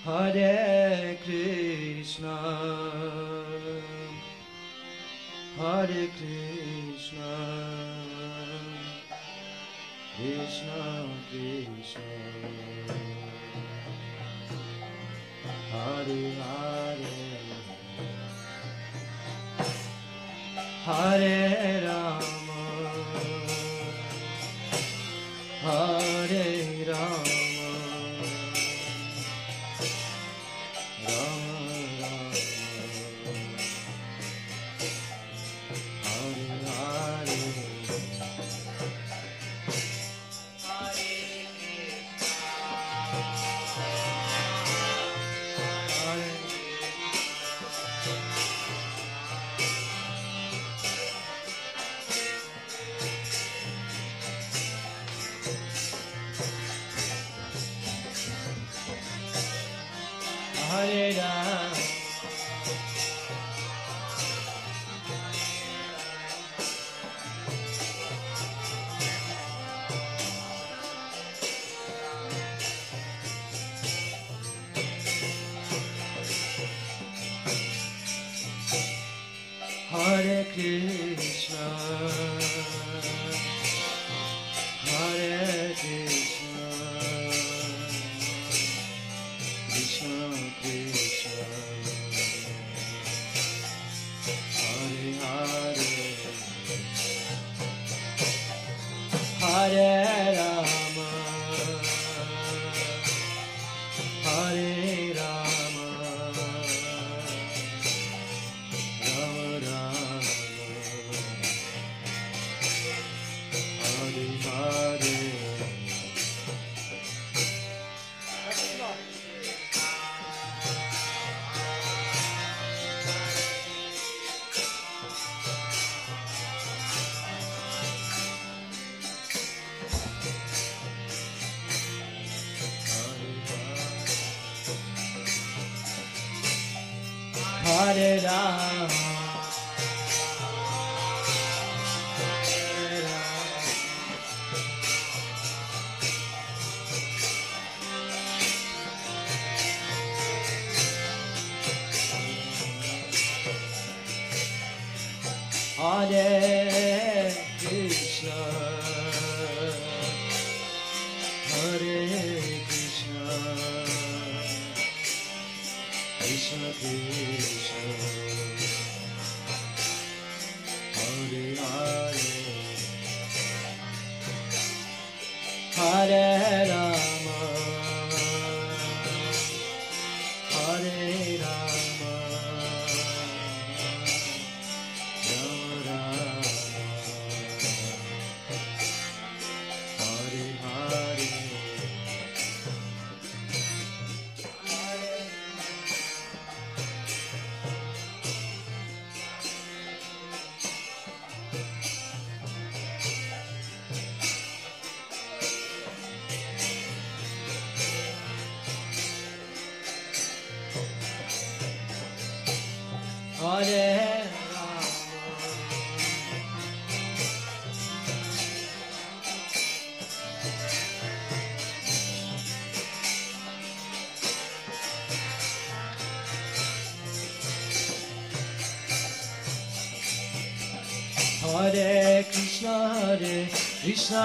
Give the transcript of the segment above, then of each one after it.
Hare Krishna, Hare Krishna, Krishna Krishna, Hare Hare, Hare Rama, Hare Rama, Hare Rama, Hare Krishna, Hare Krishna, Krishna Krishna, Hare Hare, Hare Rama, Hare Rama, Rama Rama, Hare Hare. Hare Rama, Hare Rama, Hare Krishna, Hare Krishna, Krishna Krishna, Hare Hare, Hare Rama, Hare Rama, Rama Rama, Hare Hare. Hare Rama, Hare Krishna, Hare Krishna,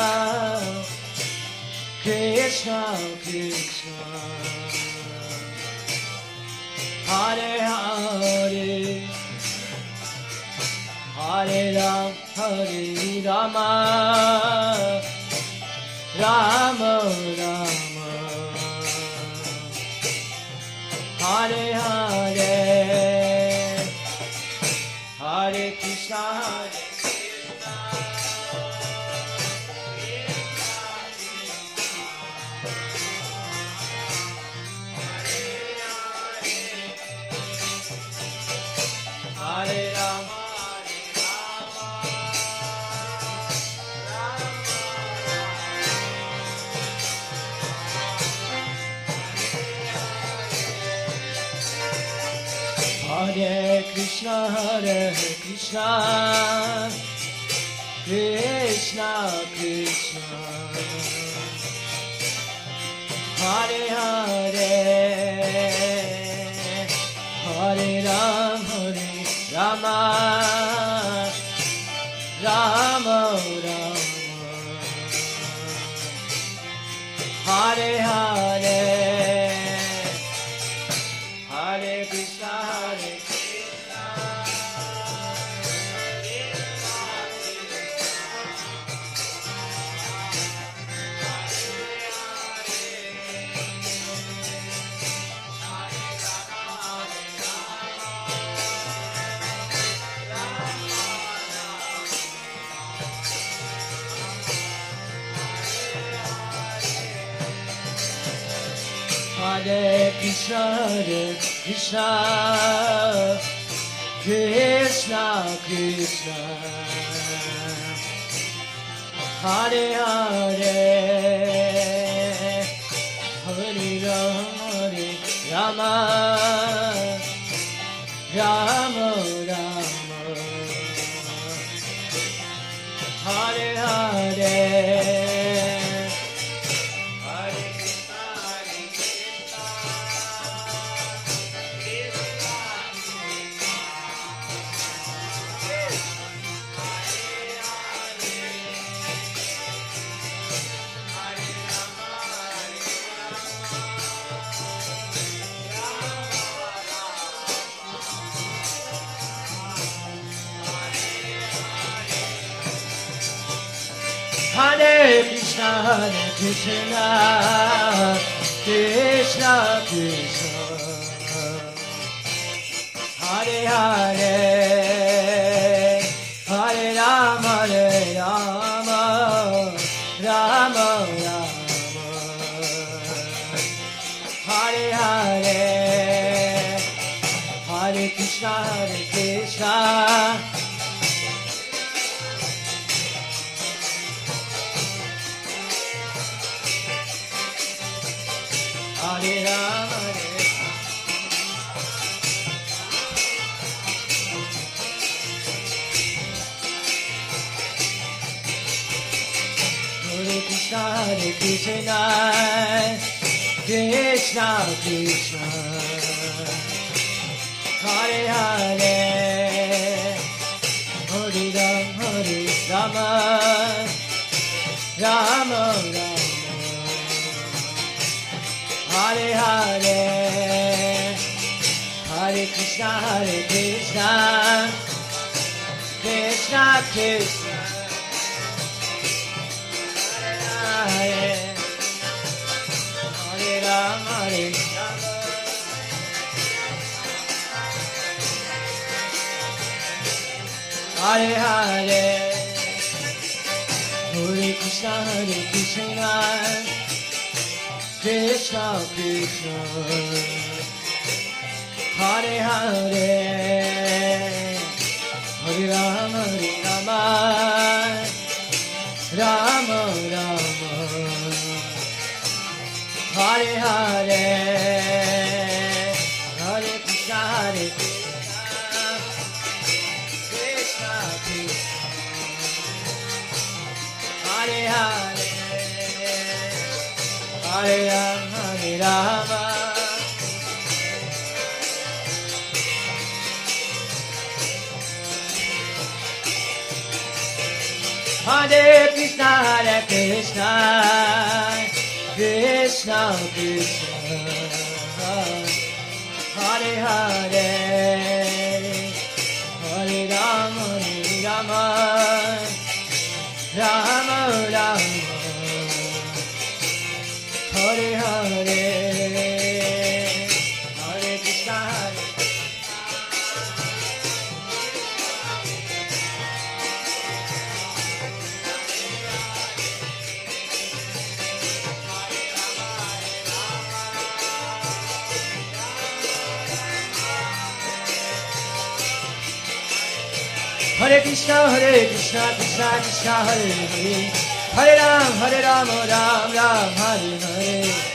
Krishna Krishna, Hare Hare, Hare Rama, Hare Rama, Rama Rama, Hare Hare, Hare Krishna, Hare Hare Rama, Hare Krishna, Hare Krishna, Krishna Krishna, Hare Hare, Rama Rama Rama Hare Hare Hare Krishna Hare Krishna Hare Krishna, Krishna Krishna, Hare Hare, Hare Rama, Rama Rama, Hare Hare. Hare Krishna, Krishna Krishna, Hare Hare, Hare Rama, Rama Rama, Hare Hare, Hare Krishna, Hare Rama, Hare Krishna, Krishna Krishna, Hare Hare, Hare Rama, Rama Rama, Hare Hare, Hare Krishna, Krishna Krishna, Hare Hare, Hare Rama, Hare Hare, Hare Krishna, Krishna Krishna, Hare Hare, Hare Rama, Rama Rama, Hare Hare, Hare Krishna, Krishna Krishna, Hare Hare, Hare Rama, Hare Krishna, Krishna Krishna, Hare Hare, Hare Rama, Rama Rama, Hare Hare, Hare Krishna, Hare Krishna, Krishna Krishna, Hare Hare, Hare Ram, Ram Ram, Hare Hare.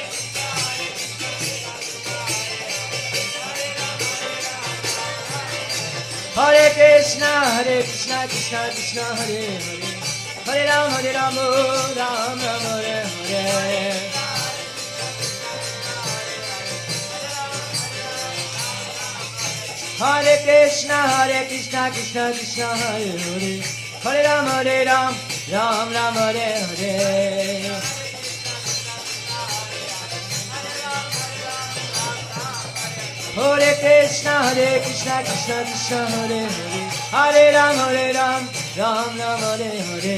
Hare Krishna, Krishna Krishna, Hare Hare, Hare Ram, Ram Ram, Hare Hare. Hare Krishna, Krishna Krishna, Hare Hare, Hare Ram, Ram Ram, Hare Hare. Hare Krishna, Krishna Krishna, Hare Hare, Hare Ram, Ram Ram, Hare Hare.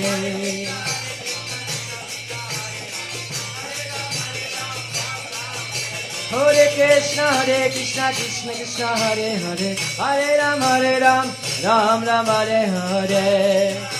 Hare Krishna, Krishna Krishna, Hare Hare, Hare Ram, Ram Ram, Hare Hare.